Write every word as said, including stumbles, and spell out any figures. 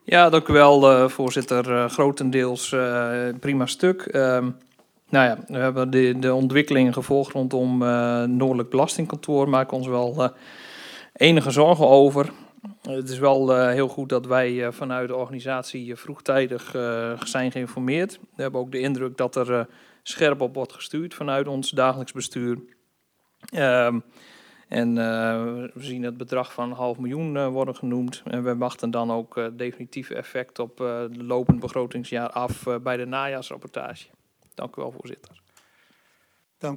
Ja, dank u wel, uh, voorzitter. Uh, grotendeels uh, prima stuk. Uh, nou ja, we hebben de, de ontwikkelingen gevolgd rondom uh, Noordelijk Belastingkantoor. Maken ons wel uh, enige zorgen over. Uh, het is wel uh, heel goed dat wij uh, vanuit de organisatie uh, vroegtijdig uh, zijn geïnformeerd. We hebben ook de indruk dat er uh, scherp op wordt gestuurd vanuit ons dagelijks bestuur. Uh, En uh, we zien het bedrag van een half miljoen uh, worden genoemd. En we wachten dan ook uh, definitief effect op uh, het lopend begrotingsjaar af uh, bij de najaarsrapportage. Dank u wel, voorzitter.